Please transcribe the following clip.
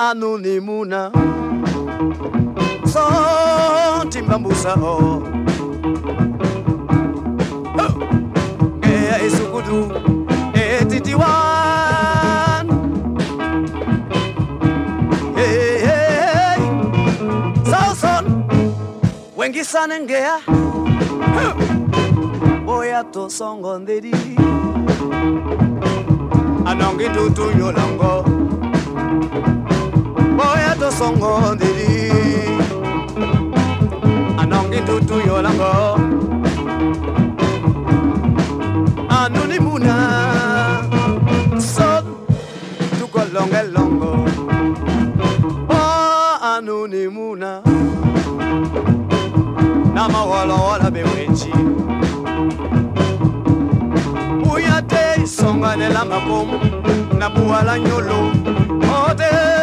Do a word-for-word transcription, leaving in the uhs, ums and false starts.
anu ni muna so timbambusa o e isukudu e titiwan hey hey sauson wengi sanengea boya to songo ndedi anongi tutu yolango boya to songo ndedi anongi tutu yolango anuni muna so tuko longe longo oh anuni muna nama wala wala bewechi uyate songa nela makom na buala nyolo ode